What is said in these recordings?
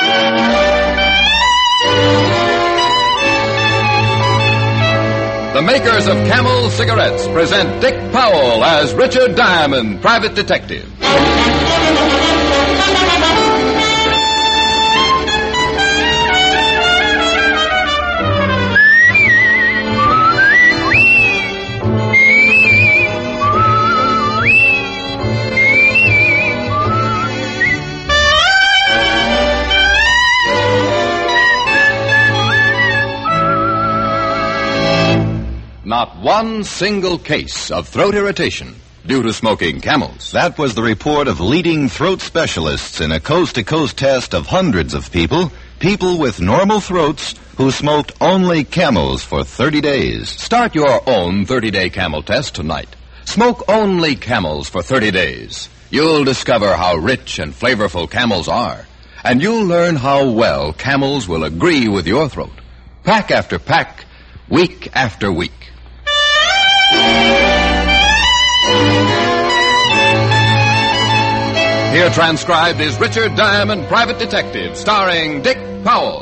The makers of Camel cigarettes present Dick Powell as Richard Diamond, private detective. Not one single case of throat irritation due to smoking Camels. That was the report of leading throat specialists in a coast-to-coast test of hundreds of people with normal throats who smoked only Camels for 30 days. Start your own 30-day Camel test tonight. Smoke only Camels for 30 days. You'll discover how rich and flavorful Camels are, and you'll learn how well Camels will agree with your throat. Pack after pack, week after week. Here transcribed is Richard Diamond, private detective, starring Dick Powell.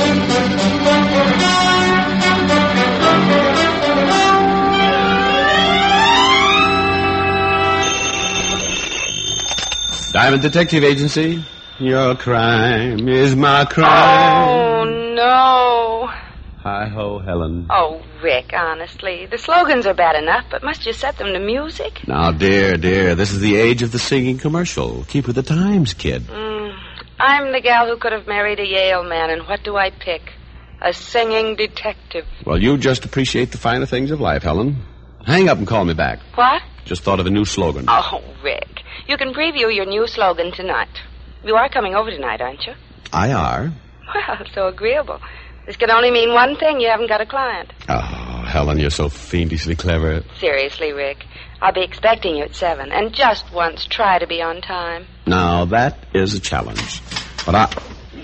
Diamond Detective Agency. Your crime is my crime. Oh, no. Hi-ho, Helen. Oh, Rick, honestly. The slogans are bad enough, but must you set them to music? Now, dear, this is the age of the singing commercial. Keep with the times, kid. I'm the gal who could have married a Yale man, and what do I pick? A singing detective. Well, you just appreciate the finer things of life, Helen. Hang up and call me back. What? Just thought of a new slogan. Oh, Rick, you can preview your new slogan tonight. You are coming over tonight, aren't you? I are. Well, so agreeable. This can only mean one thing. You haven't got a client. Oh, Helen, you're so fiendishly clever. Seriously, Rick. I'll be expecting you at 7. And just once, try to be on time. Now, that is a challenge. But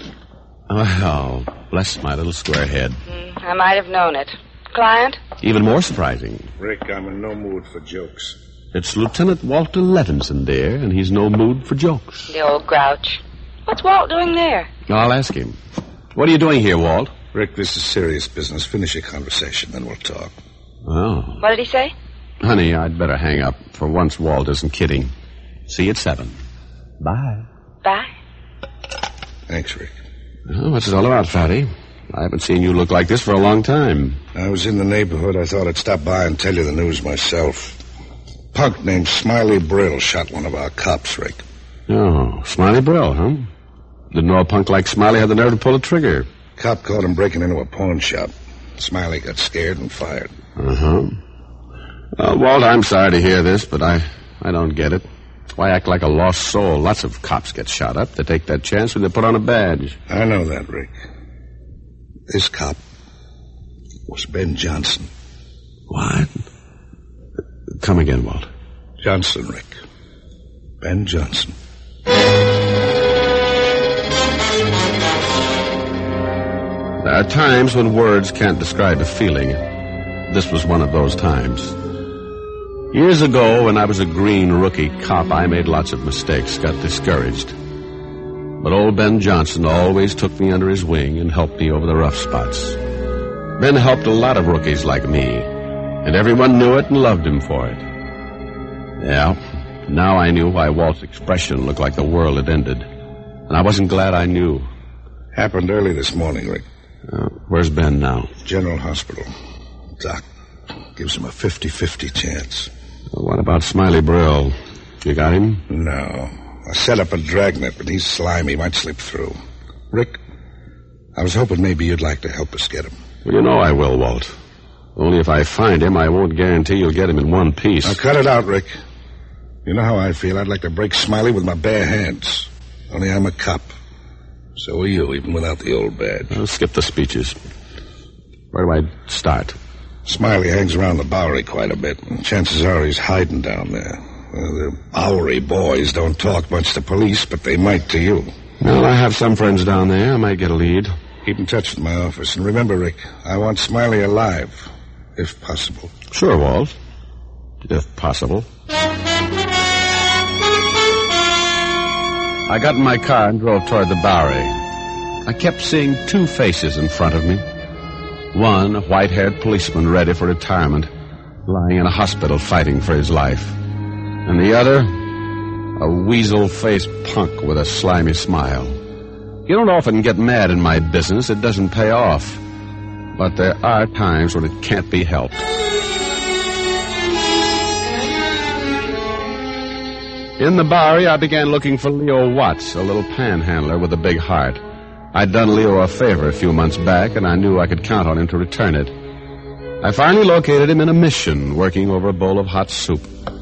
Oh, bless my little square head. I might have known it. Client? Even more surprising. Rick, I'm in no mood for jokes. It's Lieutenant Walter Levinson, dear, and he's no mood for jokes. The old grouch. What's Walt doing there? I'll ask him. What are you doing here, Walt? Rick, this is serious business. Finish your conversation, then we'll talk. Oh. What did he say? Honey, I'd better hang up. For once, Walt isn't kidding. See you at 7. Bye. Bye. Thanks, Rick. Oh, what's it all about, Fatty? I haven't seen you look like this for a long time. I was in the neighborhood. I thought I'd stop by and tell you the news myself. A punk named Smiley Brill shot one of our cops, Rick. Oh, Smiley Brill, huh? Didn't know a punk like Smiley had the nerve to pull a trigger. Cop caught him breaking into a pawn shop. Smiley got scared and fired. Uh-huh. Walt, I'm sorry to hear this, but I don't get it. Why act like a lost soul? Lots of cops get shot up. They take that chance when they put on a badge. I know that, Rick. This cop was Ben Johnson. What? Come again, Walt. Johnson, Rick. Ben Johnson. There are times when words can't describe a feeling. This was one of those times. Years ago, when I was a green rookie cop, I made lots of mistakes, got discouraged. But old Ben Johnson always took me under his wing and helped me over the rough spots. Ben helped a lot of rookies like me, and everyone knew it and loved him for it. Yeah, now I knew why Walt's expression looked like the world had ended. And I wasn't glad I knew. Happened early this morning, Rick. Where's Ben now? General Hospital. Doc gives him a 50-50 chance. What about Smiley Brill? You got him? No. I set up a dragnet, but he's slimy. Might slip through. Rick, I was hoping maybe you'd like to help us get him. Well, you know I will, Walt. Only if I find him, I won't guarantee you'll get him in one piece. Now, cut it out, Rick. You know how I feel. I'd like to break Smiley with my bare hands. Only I'm a cop. So are you, even without the old badge. I'll skip the speeches. Where do I start? Smiley hangs around the Bowery quite a bit, and chances are he's hiding down there. The Bowery boys don't talk much to police, but they might to you. Well, I have some friends down there. I might get a lead. Keep in touch with my office. And remember, Rick, I want Smiley alive, if possible. Sure, Walt. If possible. I got in my car and drove toward the Bowery. I kept seeing two faces in front of me. One, a white-haired policeman ready for retirement, lying in a hospital fighting for his life. And the other, a weasel-faced punk with a slimy smile. You don't often get mad in my business. It doesn't pay off. But there are times when it can't be helped. In the Bowery, I began looking for Leo Watts, a little panhandler with a big heart. I'd done Leo a favor a few months back, and I knew I could count on him to return it. I finally located him in a mission, working over a bowl of hot soup.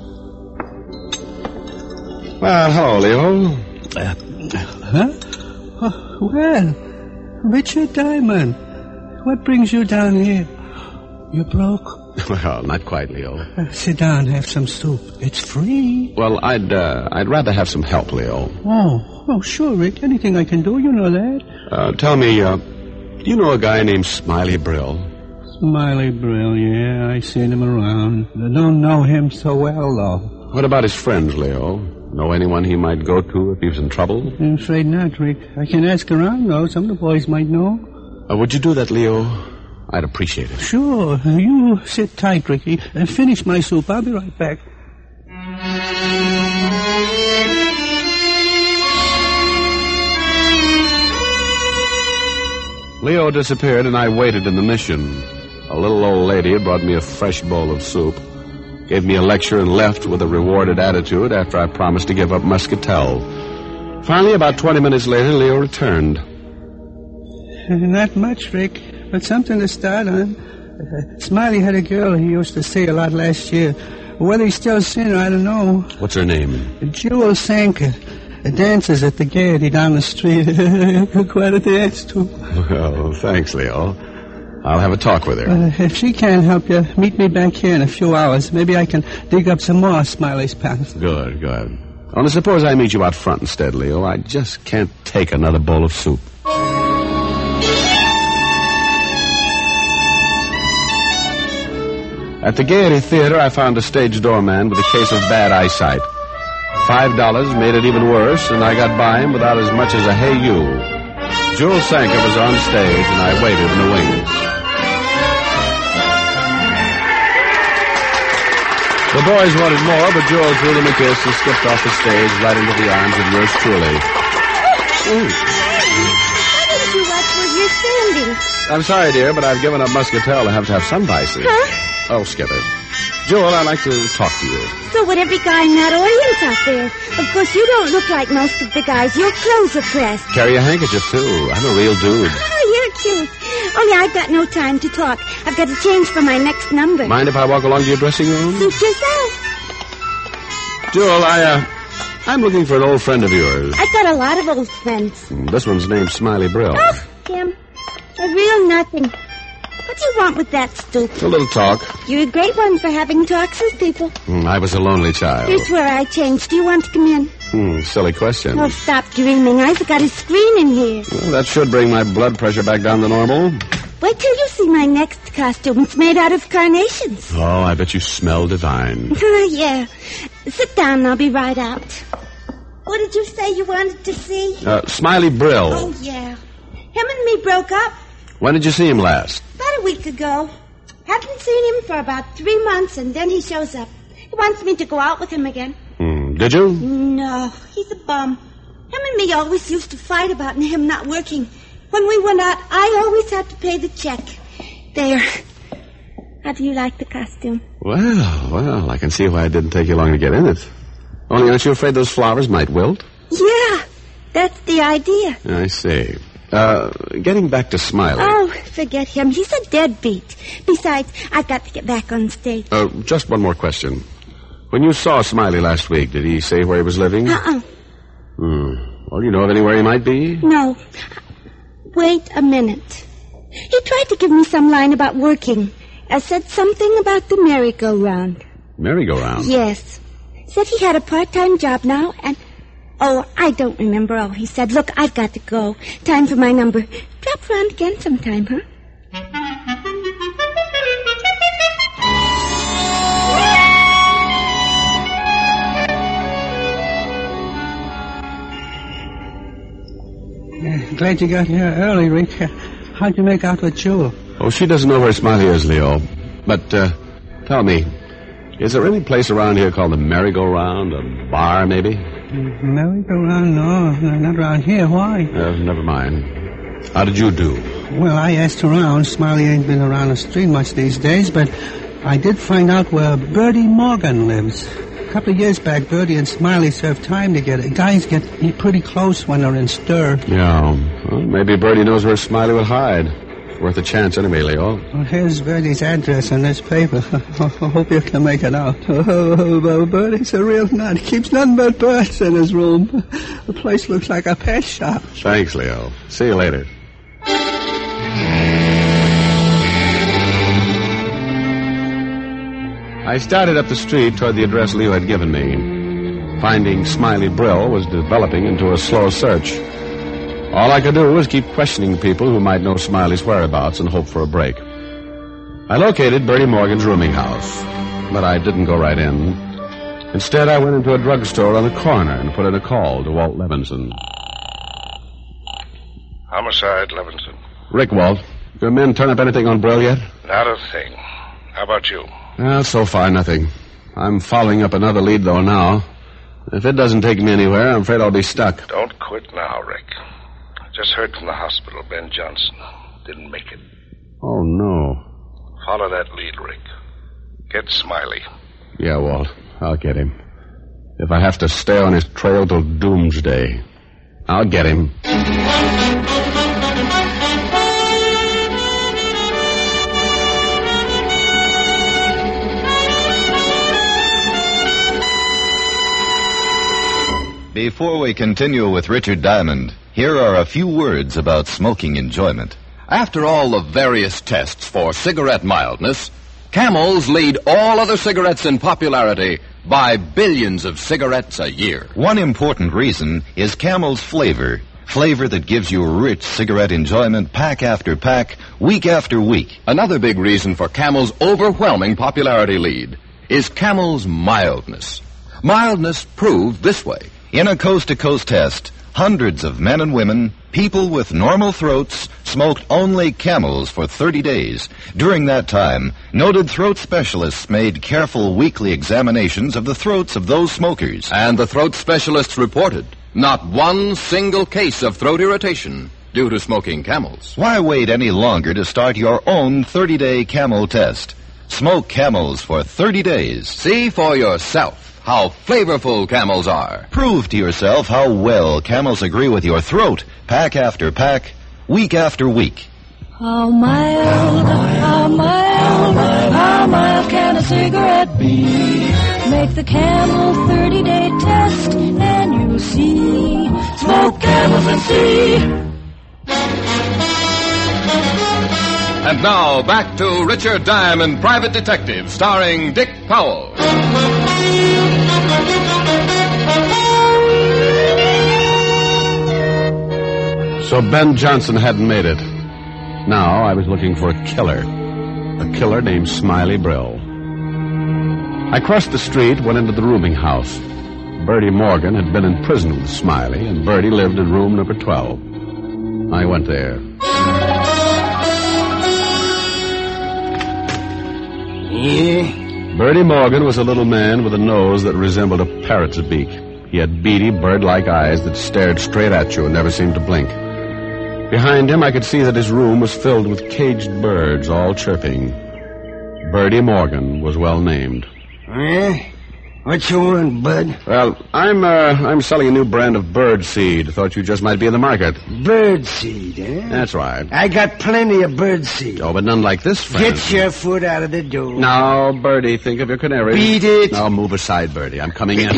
Well, hello, Leo. Huh? Oh, well, Richard Diamond, what brings you down here? You broke? Well, not quite, Leo. Sit down, have some soup. It's free. Well, I'd rather have some help, Leo. Oh, sure, Rick. Anything I can do, you know that. Tell me, do you know a guy named Smiley Brill? Smiley Brill, yeah, I seen him around. I don't know him so well, though. What about his friends, Leo? Know anyone he might go to if he was in trouble? I'm afraid not, Rick. I can ask around, though. Some of the boys might know. Would you do that, Leo? I'd appreciate it. Sure. You sit tight, Ricky, and finish my soup. I'll be right back. Leo disappeared, and I waited in the mission. A little old lady had brought me a fresh bowl of soup, gave me a lecture, and left with a rewarded attitude after I promised to give up Muscatel. Finally, about 20 minutes later, Leo returned. Not much, Rick, but something to start on. Smiley had a girl he used to see a lot last year. Whether he's still seeing her, I don't know. What's her name? Jewel Sanker. Dances at the Gaiety down the street. Quite a dance, too. Well, thanks, Leo. I'll have a talk with her. If she can't help you, meet me back here in a few hours. Maybe I can dig up some more Smiley's pants. Good. Only suppose I meet you out front instead, Leo. I just can't take another bowl of soup. At the Gaiety Theater, I found a stage doorman with a case of bad eyesight. $5 made it even worse, and I got by him without as much as a hey you. Jewel Sanker was on stage, and I waited in the wings. The boys wanted more, but Jewel threw them a kiss and skipped off the stage right into the arms of yours truly. Why didn't you watch where you're standing? I'm sorry, dear, but I've given up Muscatel. I have to have some vices. Huh? Oh, skip it. Jewel, I'd like to talk to you. So would every guy in that audience out there. Of course, you don't look like most of the guys. Your clothes are pressed. Carry a handkerchief, too. I'm a real dude. Oh, you're cute. Only I've got no time to talk. I've got to change for my next number. Mind if I walk along to your dressing room? Suit yourself. Jewel, I'm looking for an old friend of yours. I've got a lot of old friends. This one's named Smiley Brill. Oh, Tim. A real nothing. What do you want with that stoop? A little talk. You're a great one for having talks with people. I was a lonely child. Here's where I changed. Do you want to come in? Silly question. Oh, stop dreaming. I've got a screen in here. Well, that should bring my blood pressure back down to normal. Wait till you see my next costume. It's made out of carnations. Oh, I bet you smell divine. Yeah. Sit down and I'll be right out. What did you say you wanted to see? Smiley Brill. Oh, yeah. Him and me broke up. When did you see him last? About a week ago. Haven't seen him for about 3 months, and then he shows up. He wants me to go out with him again. Did you? No, he's a bum. Him and me always used to fight about him not working. When we went out, I always had to pay the check. There. How do you like the costume? Well, I can see why it didn't take you long to get in it. Only aren't you afraid those flowers might wilt? Yeah, that's the idea. I see. Getting back to Smiley. Oh, forget him. He's a deadbeat. Besides, I've got to get back on stage. Just one more question. When you saw Smiley last week, did he say where he was living? Uh-uh. Well, you know of anywhere he might be? No. Wait a minute. He tried to give me some line about working. I said something about the merry-go-round. Merry-go-round? Yes. Said he had a part-time job now, and... Oh, I don't remember all he said. Look, I've got to go. Time for my number. Drop round again sometime, huh? Glad you got here early, Rick. How'd you make out with Jewel? Oh, she doesn't know where Smiley is, Leo. But, tell me, is there any place around here called the Merry-Go-Round? A bar, maybe? Merry-Go-Round? No, not around here. Why? Never mind. How did you do? Well, I asked around. Smiley ain't been around the street much these days, but I did find out where Bertie Morgan lives. A couple of years back, Bertie and Smiley served time together. Guys get pretty close when they're in stir. Yeah. Well, maybe Bertie knows where Smiley would hide. It's worth a chance anyway, Leo. Well, here's Bertie's address on this paper. I hope you can make it out. Oh, Bertie's a real nut. He keeps nothing but birds in his room. The place looks like a pet shop. Thanks, Leo. See you later. I started up the street toward the address Leo had given me. Finding Smiley Brill was developing into a slow search. All I could do was keep questioning people who might know Smiley's whereabouts and hope for a break. I located Bertie Morgan's rooming house, but I didn't go right in. Instead, I went into a drugstore on the corner and put in a call to Walt Levinson. Homicide, Levinson. Rick, Walt. Your men turn up anything on Brill yet? Not a thing. How about you? Well, so far, nothing. I'm following up another lead, though, now. If it doesn't take me anywhere, I'm afraid I'll be stuck. Don't quit now, Rick. I just heard from the hospital. Ben Johnson didn't make it. Oh, no. Follow that lead, Rick. Get Smiley. Yeah, Walt. I'll get him. If I have to stay on his trail till doomsday, I'll get him. Before we continue with Richard Diamond, here are a few words about smoking enjoyment. After all the various tests for cigarette mildness, Camels lead all other cigarettes in popularity by billions of cigarettes a year. One important reason is Camel's flavor. Flavor that gives you rich cigarette enjoyment pack after pack, week after week. Another big reason for Camel's overwhelming popularity lead is Camel's mildness. Mildness proved this way. In a coast-to-coast test, hundreds of men and women, people with normal throats, smoked only Camels for 30 days. During that time, noted throat specialists made careful weekly examinations of the throats of those smokers. And the throat specialists reported not one single case of throat irritation due to smoking Camels. Why wait any longer to start your own 30-day Camel test? Smoke Camels for 30 days. See for yourself how flavorful Camels are. Prove to yourself how well Camels agree with your throat, pack after pack, week after week. How mild can a cigarette be? Make the Camel 30-day test and you'll see. Smoke Camels and see. And now, back to Richard Diamond, Private Detective, starring Dick Powell. So Ben Johnson hadn't made it. Now I was looking for a killer named Smiley Brill. I crossed the street, went into the rooming house. Bertie Morgan had been in prison with Smiley, and Bertie lived in room number 12. I went there. Bertie Morgan was a little man with a nose that resembled a parrot's beak. He had beady, bird-like eyes that stared straight at you and never seemed to blink. Behind him, I could see that his room was filled with caged birds, all chirping. Bertie Morgan was well named. What you want, bud? Well, I'm selling a new brand of bird seed. Thought you just might be in the market. Bird seed, eh? That's right. I got plenty of bird seed. Oh, but none like this, friend. Get your foot out of the door. Now, Bertie, think of your canary. Beat it. Now, move aside, Bertie. I'm coming in.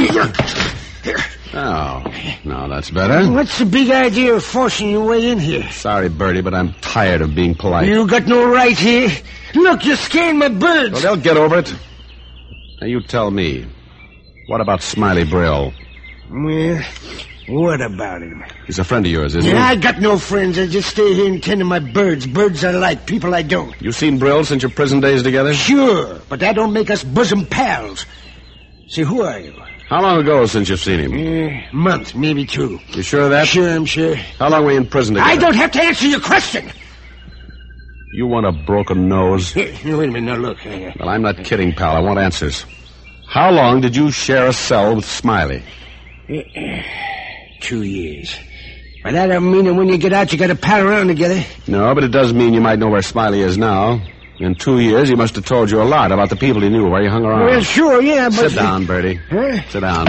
Oh, now that's better. What's the big idea of forcing your way in here? Sorry, Bertie, but I'm tired of being polite. You got no right here. Look, you're scaring my birds. Well, they'll get over it. Now, you tell me. What about Smiley Brill? Well, what about him? He's a friend of yours, isn't he? I got no friends. I just stay here and tend to my birds. Birds I like, people I don't. You seen Brill since your prison days together? Sure, but that don't make us bosom pals. See, who are you? How long ago since you've seen him? Month, maybe 2. You sure of that? Sure, I'm sure. How long were you in prison together? I don't have to answer your question. You want a broken nose? Wait a minute, now look. Well, I'm not kidding, pal. I want answers. How long did you share a cell with Smiley? 2 years. But that don't mean that when you get out, you got to pal around together. No, but it does mean you might know where Smiley is now. In 2 years, he must have told you a lot about the people he knew, where you hung around. Well, sure, yeah, but... Sit down, Bertie. Huh? Sit down.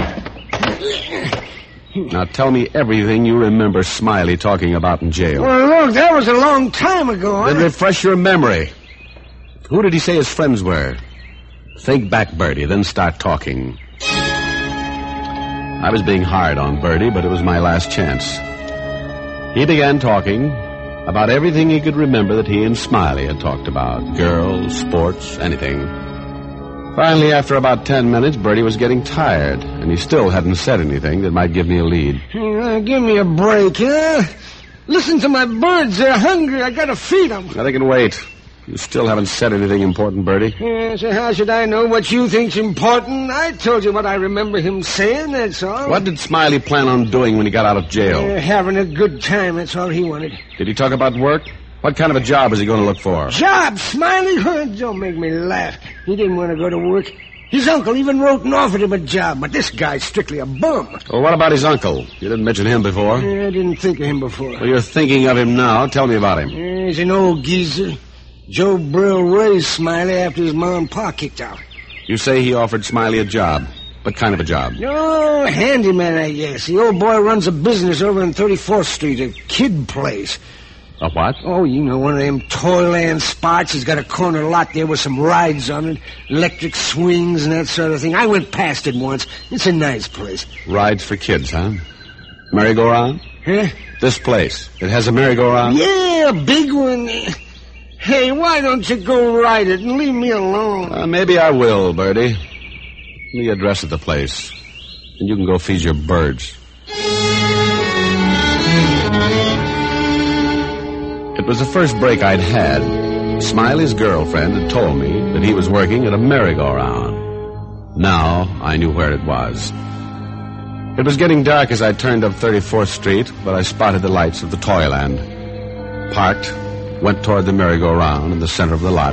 Now, tell me everything you remember Smiley talking about in jail. Well, look, that was a long time ago. Then refresh your memory. Who did he say his friends were? Think back, Bertie, then start talking. I was being hard on Bertie, but it was my last chance. He began talking about everything he could remember that he and Smiley had talked about. Girls, sports, anything. Finally, after about 10 minutes, Bertie was getting tired, and he still hadn't said anything that might give me a lead. Give me a break, huh? Listen to my birds. They're hungry. I gotta feed them. Now, they can wait. You still haven't said anything important, Bertie. So how should I know what you think's important? I told you what I remember him saying, that's all. What did Smiley plan on doing when he got out of jail? Having a good time, that's all he wanted. Did he talk about work? What kind of a job is he going to look for? Job, Smiley? Don't make me laugh. He didn't want to go to work. His uncle even wrote and offered him a job, but this guy's strictly a bum. Well, what about his uncle? You didn't mention him before. I didn't think of him before. Well, you're thinking of him now. Tell me about him. He's an old geezer. Joe Brill raised Smiley after his mom and pa kicked out. You say he offered Smiley a job. What kind of a job? No, handyman, I guess. The old boy runs a business over on 34th Street, a kid place. A what? Oh, you know, one of them toyland spots. He's got a corner lot there with some rides on it, electric swings and that sort of thing. I went past it once. It's a nice place. Rides for kids, huh? Merry-go-round? Huh? This place. It has a merry-go-round? Yeah, a big one. Hey, why don't you go ride it and leave me alone? Maybe I will, Bertie. Let me address at the place, and you can go feed your birds. It was the first break I'd had. Smiley's girlfriend had told me that he was working at a merry-go-round. Now I knew where it was. It was getting dark as I turned up 34th Street, but I spotted the lights of the Toyland. Parked, went toward the merry-go-round in the center of the lot.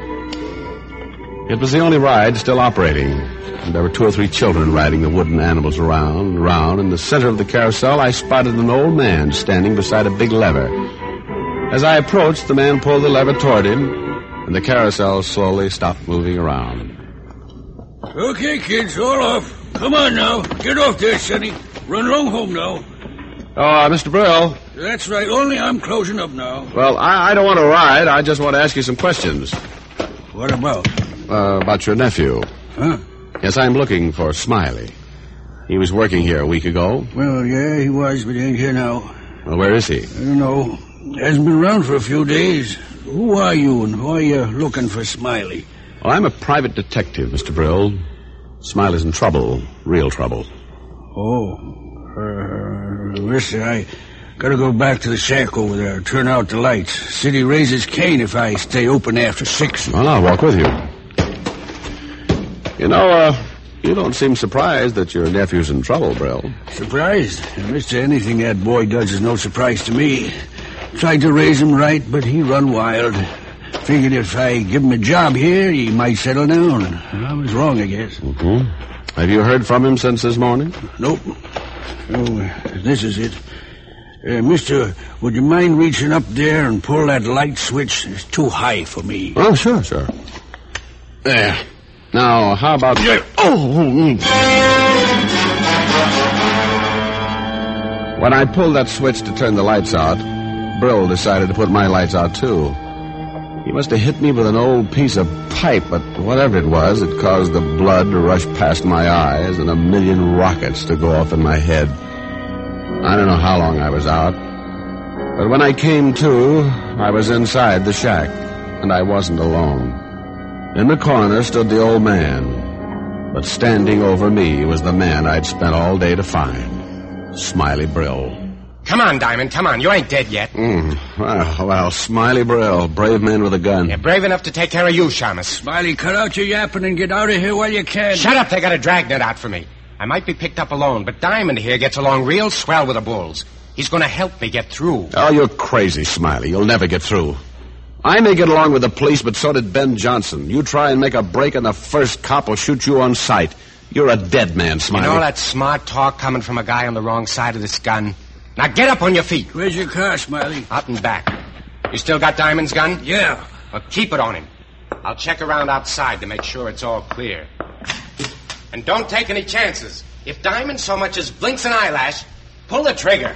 It was the only ride still operating, and there were 2 or 3 children riding the wooden animals around and around. In the center of the carousel, I spotted an old man standing beside a big lever. As I approached, the man pulled the lever toward him, and the carousel slowly stopped moving around. Okay, kids, all off. Come on now. Get off there, Sonny. Run along home now. Oh, Mr. Brill. That's right. Only I'm closing up now. Well, I don't want to ride. I just want to ask you some questions. What about? About your nephew. Huh? Yes, I'm looking for Smiley. He was working here a week ago. Well, yeah, he was, but he ain't here now. Well, where is he? I don't know. Hasn't been around for a few days. Who are you, and why are you looking for Smiley? Well, I'm a private detective, Mr. Brill. Smiley's in trouble. Real trouble. Oh. Listen, I gotta go back to the shack over there, turn out the lights. City raises Cain if I stay open after 6. Well, I'll walk with you. You know, you don't seem surprised that your nephew's in trouble, Brill. Surprised? Mister, anything that boy does is no surprise to me. Tried to raise him right, but he run wild. Figured if I give him a job here, he might settle down. I was wrong, I guess. Mm-hmm. Have you heard from him since this morning? Nope. Oh, this is it. Mister, would you mind reaching up there and pull that light switch? It's too high for me. Oh, sure. There. Now, how about... When I pulled that switch to turn the lights out, Brill decided to put my lights out, too. He must have hit me with an old piece of pipe, but whatever it was, it caused the blood to rush past my eyes and a million rockets to go off in my head. I don't know how long I was out, but when I came to, I was inside the shack, and I wasn't alone. In the corner stood the old man, but standing over me was the man I'd spent all day to find, Smiley Brill. Come on, Diamond, come on. You ain't dead yet. Well, Smiley Brill, brave man with a gun. You're brave enough to take care of you, Shamus. Smiley, cut out your yapping and get out of here while you can. Shut up, they got a dragnet out for me. I might be picked up alone, but Diamond here gets along real swell with the bulls. He's going to help me get through. Oh, you're crazy, Smiley. You'll never get through. I may get along with the police, but so did Ben Johnson. You try and make a break, and the first cop will shoot you on sight. You're a dead man, Smiley. You know that smart talk coming from a guy on the wrong side of this gun? Now get up on your feet. Where's your car, Smiley? Out and back. You still got Diamond's gun? Yeah. Well, keep it on him. I'll check around outside to make sure it's all clear. And don't take any chances. If Diamond so much as blinks an eyelash, pull the trigger.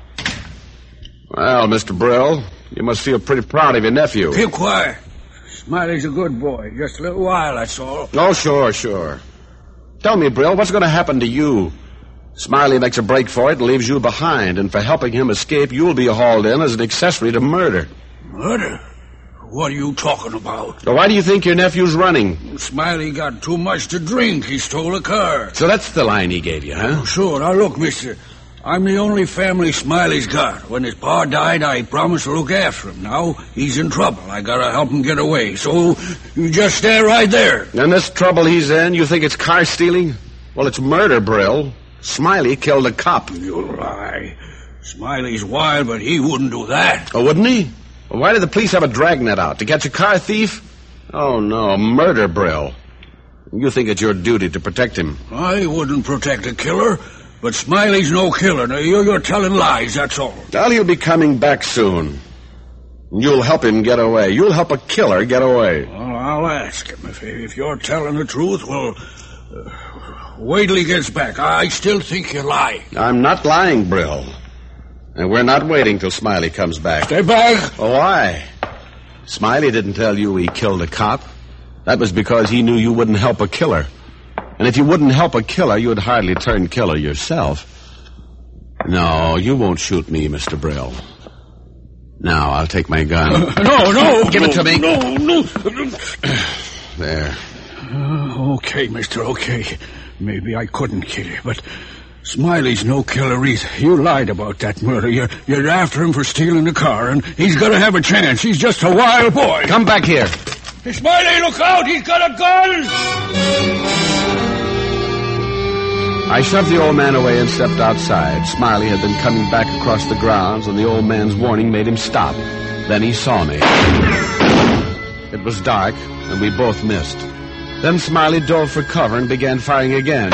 Well, Mr. Brill, you must feel pretty proud of your nephew. Keep quiet. Smiley's a good boy. Just a little while, that's all. Oh, sure. Tell me, Brill, what's going to happen to you? Smiley makes a break for it and leaves you behind, and for helping him escape, you'll be hauled in as an accessory to murder. Murder? What are you talking about? So why do you think your nephew's running? Smiley got too much to drink. He stole a car. So that's the line he gave you, huh? Sure. Now, look, mister. I'm the only family Smiley's got. When his pa died, I promised to look after him. Now, he's in trouble. I gotta help him get away. So, you just stay right there. And this trouble he's in, you think it's car stealing? Well, it's murder, Brill. Smiley killed a cop. You lie. Smiley's wild, but he wouldn't do that. Oh, wouldn't he? Well, why did the police have a dragnet out? To catch a car thief? Oh, no. Murder, Brill. You think it's your duty to protect him. I wouldn't protect a killer, but Smiley's no killer. Now, you're telling lies, that's all. Well, he'll be coming back soon. You'll help him get away. You'll help a killer get away. Well, I'll ask him. If you're telling the truth, well, wait till he gets back. I still think you're lying. I'm not lying, Brill. And we're not waiting till Smiley comes back. Stay back. Oh, why? Smiley didn't tell you he killed a cop. That was because he knew you wouldn't help a killer. And if you wouldn't help a killer, you'd hardly turn killer yourself. No, you won't shoot me, Mr. Brill. Now, I'll take my gun. No. Give it to me. No. There. Okay, mister, okay. Maybe I couldn't kill you, but Smiley's no killer either. You lied about that murder. You're after him for stealing the car, and he's gonna have a chance. He's just a wild boy. Come back here. Hey, Smiley, look out! He's got a gun! I shoved the old man away and stepped outside. Smiley had been coming back across the grounds, and the old man's warning made him stop. Then he saw me. It was dark, and we both missed. Then Smiley dove for cover and began firing again.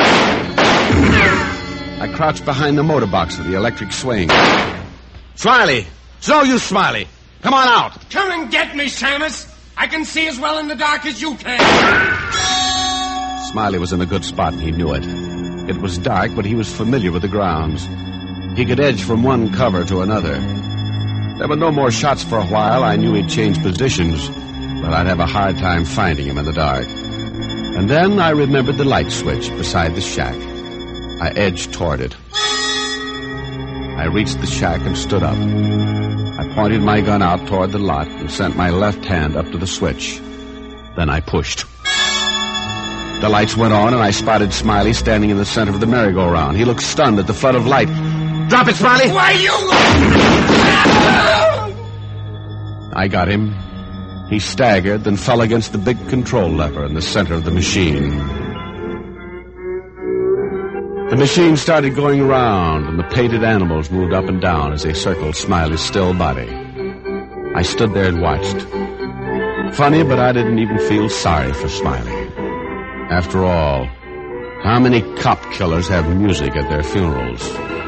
I crouched behind the motor box of the electric swing. Smiley! It's no use, Smiley! Come on out! Come and get me, Shamus! I can see as well in the dark as you can! Smiley was in a good spot, and he knew it. It was dark, but he was familiar with the grounds. He could edge from one cover to another. There were no more shots for a while. I knew he'd change positions, but I'd have a hard time finding him in the dark. And then I remembered the light switch beside the shack. I edged toward it. I reached the shack and stood up. I pointed my gun out toward the lot and sent my left hand up to the switch. Then I pushed. The lights went on, and I spotted Smiley standing in the center of the merry-go-round. He looked stunned at the flood of light. Drop it, Smiley! Why, you... I got him. He staggered, then fell against the big control lever in the center of the machine. The machine started going around, and the painted animals moved up and down as they circled Smiley's still body. I stood there and watched. Funny, but I didn't even feel sorry for Smiley. After all, how many cop killers have music at their funerals?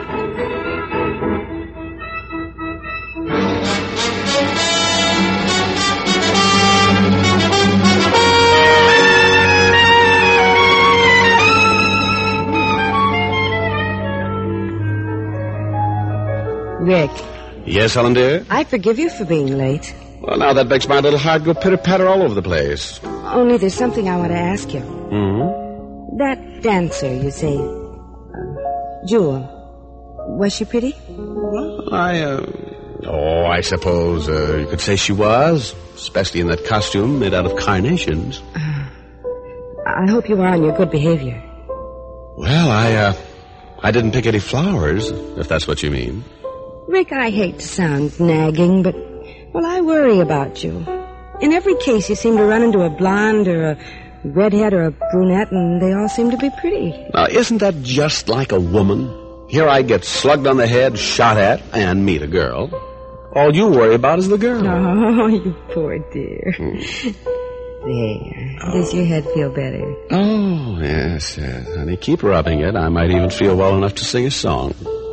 Rick. Yes, Helen, dear? I forgive you for being late. Well, now that makes my little heart go pitter-patter all over the place. Only there's something I want to ask you. Mm-hmm. That dancer, you say, Jewel, was she pretty? Well, I suppose you could say she was, especially in that costume made out of carnations. I hope you are on your good behavior. Well, I didn't pick any flowers, if that's what you mean. Rick, I hate to sound nagging, but, well, I worry about you. In every case, you seem to run into a blonde or redhead or a brunette, and they all seem to be pretty. Now, isn't that just like a woman? Here I get slugged on the head, shot at, and meet a girl. All you worry about is the girl. Oh, you poor dear. There. Does your head feel better? Oh, yes. Honey, keep rubbing it. I might even feel well enough to sing a song.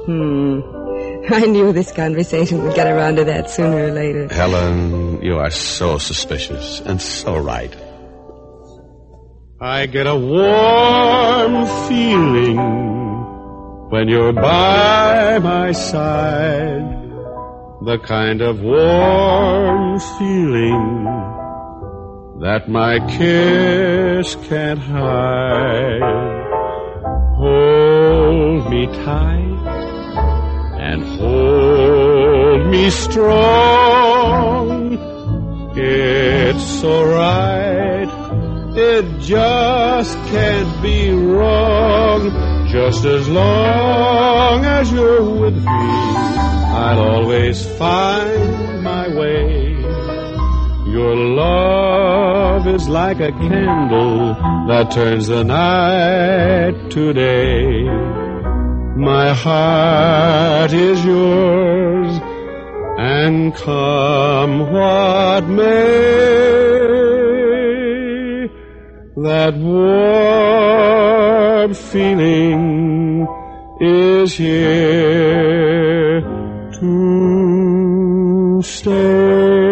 I knew this conversation would get around to that sooner or later. Helen, you are so suspicious and so right. I get a warm feeling when you're by my side. The kind of warm feeling that my kiss can't hide. Hold me tight and hold me strong. It's so right, it just can't be wrong. Just as long as you're with me, I'll always find my way. Your love is like a candle that turns the night to day. My heart is yours, and come what may, that warm feeling is here to stay.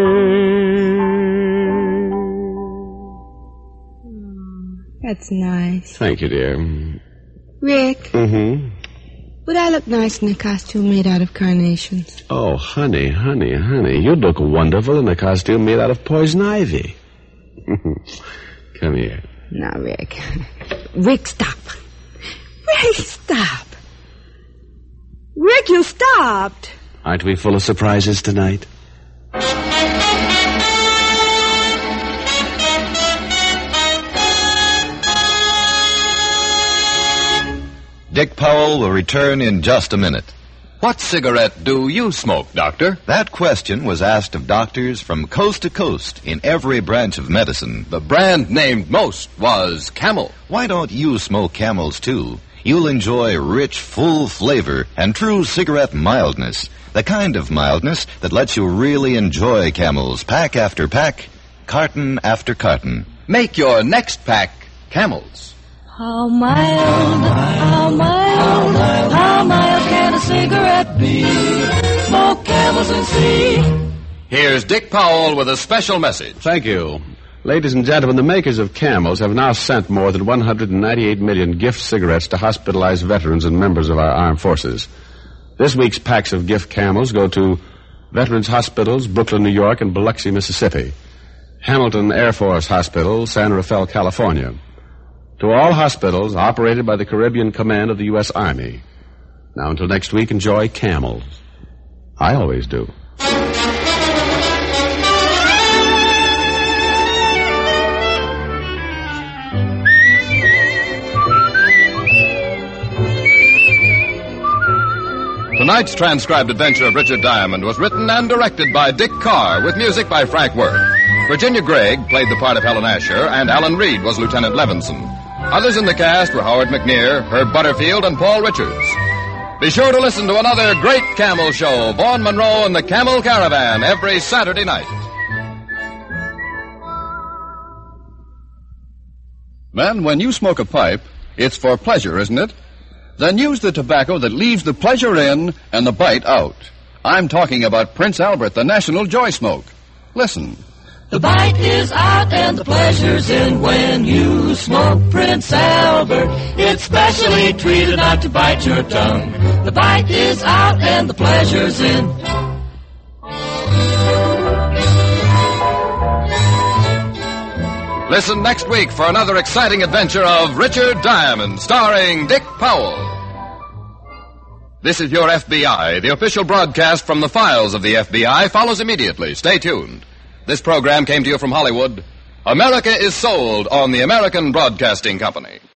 That's nice. Thank you, dear. Rick? Would I look nice in a costume made out of carnations? Oh, honey. You'd look wonderful in a costume made out of poison ivy. Come here. Now, Rick. Rick, stop. Rick, stop. Rick, you stopped. Aren't we full of surprises tonight? Dick Powell will return in just a minute. What cigarette do you smoke, Doctor? That question was asked of doctors from coast to coast in every branch of medicine. The brand named most was Camel. Why don't you smoke Camels, too? You'll enjoy rich, full flavor and true cigarette mildness. The kind of mildness that lets you really enjoy Camels, pack after pack, carton after carton. Make your next pack Camels. How mild, how mild, how mild can a cigarette be? Smoke Camels and see. Here's Dick Powell with a special message. Thank you. Ladies and gentlemen, the makers of Camels have now sent more than 198 million gift cigarettes to hospitalized veterans and members of our armed forces. This week's packs of gift Camels go to Veterans Hospitals, Brooklyn, New York, and Biloxi, Mississippi. Hamilton Air Force Hospital, San Rafael, California. To all hospitals operated by the Caribbean Command of the U.S. Army. Now, until next week, enjoy Camels. I always do. Tonight's transcribed adventure of Richard Diamond was written and directed by Dick Carr, with music by Frank Worth. Virginia Gregg played the part of Helen Asher, and Alan Reed was Lieutenant Levinson. Others in the cast were Howard McNear, Herb Butterfield, and Paul Richards. Be sure to listen to another great Camel show, Vaughn Monroe and the Camel Caravan, every Saturday night. Men, when you smoke a pipe, it's for pleasure, isn't it? Then use the tobacco that leaves the pleasure in and the bite out. I'm talking about Prince Albert, the National Joy Smoke. Listen. The bite is out and the pleasure's in when you smoke Prince Albert. It's specially treated not to bite your tongue. The bite is out and the pleasure's in. Listen next week for another exciting adventure of Richard Diamond, starring Dick Powell. This is your FBI. The official broadcast from the files of the FBI follows immediately. Stay tuned. This program came to you from Hollywood. America is sold on the American Broadcasting Company.